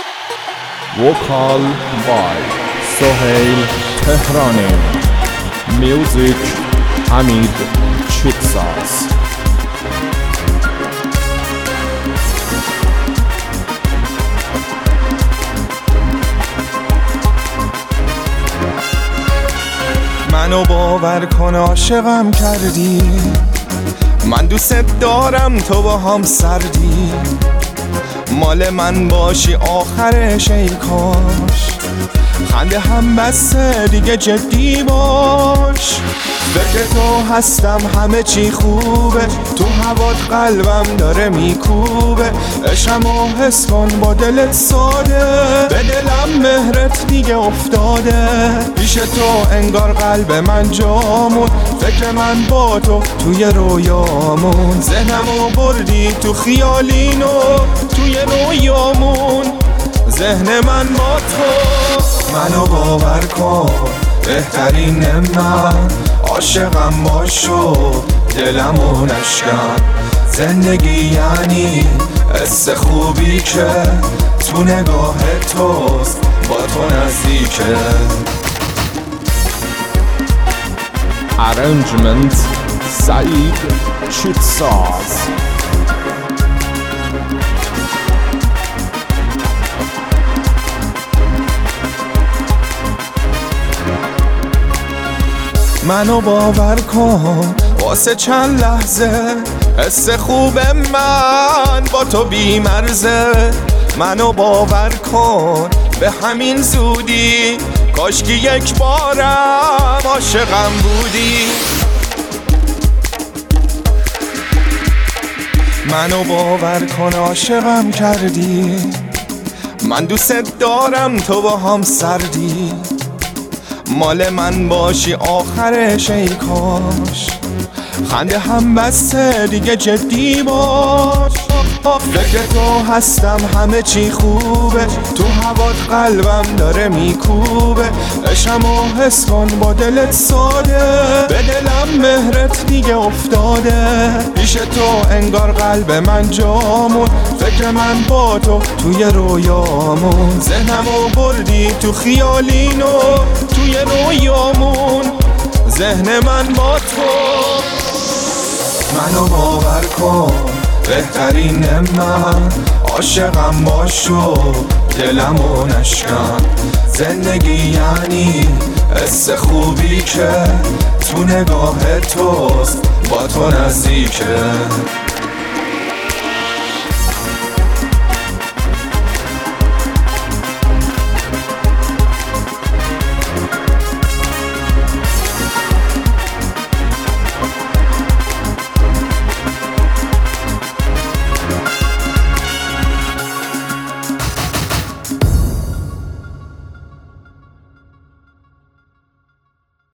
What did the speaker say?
Vocal by Sohail Tehrani. Music Hamid Chitsas. منو باور کن عاشقم کردی، من دوست دارم تو با هم سردی، مال من باشی آخرش ای کاش، خنده هم بسه دیگه جدی باش، فکر تو هستم همه چی خوبه، تو هوات قلبم داره میکوبه، عشقمو حس کن با دلت ساده، به دلم مهرت دیگه افتاده، پیش تو انگار قلب من جامون، فکر من با تو توی رویامون، ذهنمو بردی تو خیالینو توی رویامون، ذهن من با تو، منو باور کن بهترین من، عاشقم باشو دلمو نشکن، زندگی یعنی حس خوبی که تو نگاه توست با تو نزدیکه. Arrangement Saeed Chitsas. منو باور کن واسه چند لحظه، حس خوب من با تو بی‌مرزه، منو باور کن به همین زودی، کاشکی یک بارم عاشقم بودی، منو باور کن عاشقم کردی، من دوست دارم تو با هم سردی، مال من باشی آخرش ای کاش، خنده هم بسه دیگه جدی باش، فکر تو هستم همه چی خوبه، تو هوات قلبم داره میکوبه، عشقمو حس کن با دلت ساده، به دلم مهرت دیگه افتاده، پیش تو انگار قلب من جامون، فکر من با تو توی رویامون، ذهنمو بردی تو خیالینو توی رویامون، ذهن من با تو، منو باور کن بهترین من، عاشقم باشو دلمو نشکن، زندگی یعنی حس خوبی که تو نگاه توست با تو نزدیکه.